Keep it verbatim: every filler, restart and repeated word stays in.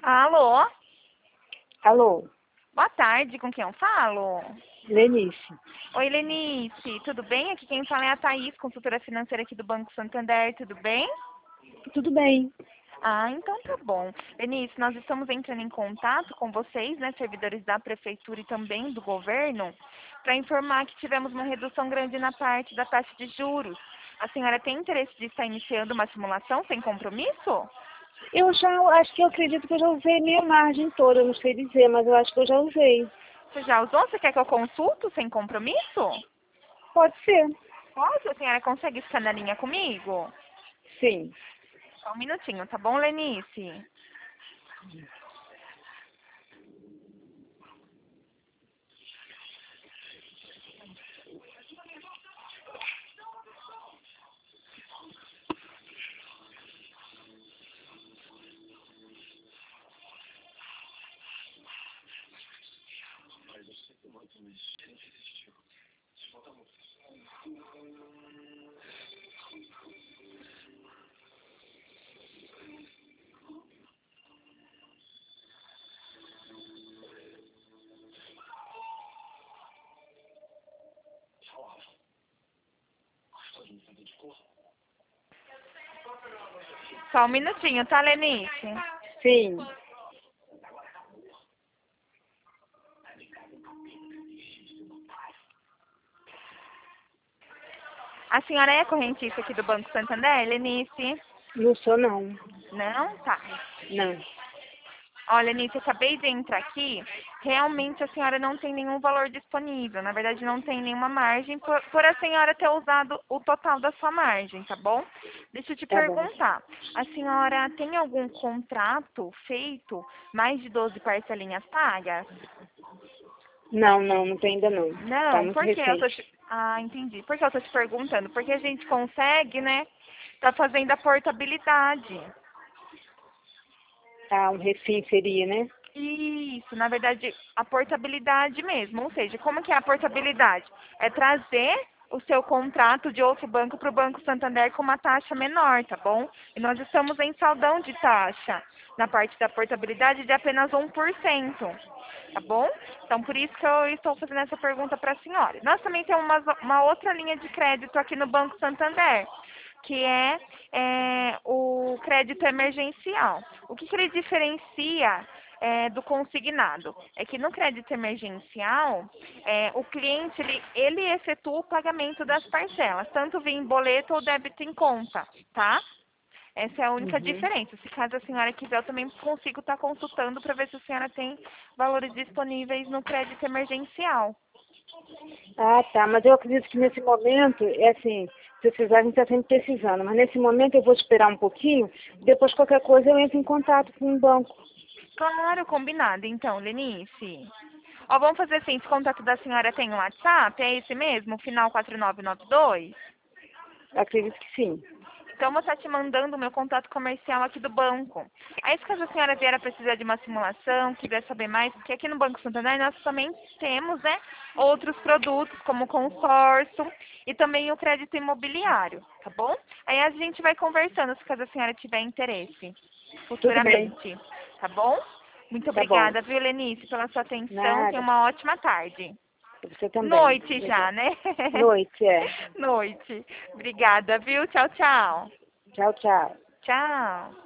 Alô? Alô, Boa tarde, com quem eu falo? Lenice. Oi, Lenice, tudo bem? Aqui quem fala é a Thaís, consultora financeira aqui do Banco Santander, tudo bem? Tudo bem? Ah, então tá bom. Lenice, nós estamos entrando em contato com vocês, né, servidores da Prefeitura e também do governo, para informar que tivemos uma redução grande na parte da taxa de juros. A senhora tem interesse de estar iniciando uma simulação sem compromisso? Eu já acho que eu acredito que eu já usei minha margem toda, eu não sei dizer, mas eu acho que eu já usei. Você já usou? Você quer que eu consulto sem compromisso? Pode ser. Posso? A senhora consegue ficar na linha comigo? Sim. Só um minutinho, tá bom, Lenice? Só um minutinho, tá, Lenice? Sim. A senhora é correntista aqui do Banco Santander, Lenice? Não sou, não. Não? Tá. Não. Olha, Lenice, eu acabei de entrar aqui. Realmente a senhora não tem nenhum valor disponível. Na verdade, não tem nenhuma margem por, por a senhora ter usado o total da sua margem, tá bom? Deixa eu te Tá bom. perguntar. A senhora tem algum contrato feito, mais de doze parcelinhas pagas? Não, não, não tem ainda não. Tá Não, muito por que eu tô te... recente. Ah, entendi. Por que eu tô te perguntando? Porque a gente consegue, né? Tá fazendo a portabilidade. Ah, um refim seria, né? Isso, na verdade, a portabilidade mesmo. Ou seja, como que é a portabilidade? É trazer o seu contrato de outro banco para o Banco Santander com uma taxa menor, tá bom? E nós estamos em saldão de taxa na parte da portabilidade de apenas um por cento, tá bom? Então, por isso que eu estou fazendo essa pergunta para a senhora. Nós também temos uma, uma outra linha de crédito aqui no Banco Santander, que é, é o crédito emergencial. O que, que ele diferencia é, do consignado? É que no crédito emergencial, é, o cliente ele, ele efetua o pagamento das parcelas, tanto via em boleto ou débito em conta, tá? Essa é a única Uhum. diferença. Se caso a senhora quiser, eu também consigo estar consultando para ver se a senhora tem valores disponíveis no crédito emergencial. Ah, tá. Mas eu acredito que nesse momento, é assim, se precisar, a gente está sempre precisando. Mas nesse momento eu vou esperar um pouquinho, depois qualquer coisa eu entro em contato com o banco. Claro, combinado. Então, Lenice. Ó, vamos fazer assim, esse contato da senhora tem um WhatsApp? É esse mesmo? Final quatro nove nove dois? Acredito que sim. Então, eu vou estar te mandando o meu contato comercial aqui do banco. Aí, se caso a senhora vier a precisar de uma simulação, quiser saber mais, porque aqui no Banco Santander nós também temos, né, outros produtos, como consórcio e também o crédito imobiliário, tá bom? Aí a gente vai conversando, se caso a senhora tiver interesse, Tudo bem. futuramente, tá bom? Muito Tá bom. obrigada, viu, Lenice, pela sua atenção. Tenha Nada. uma ótima tarde. Você também. Noite já, Obrigada. né? Noite, é. Noite. Obrigada, viu? Tchau, tchau. Tchau, tchau. Tchau.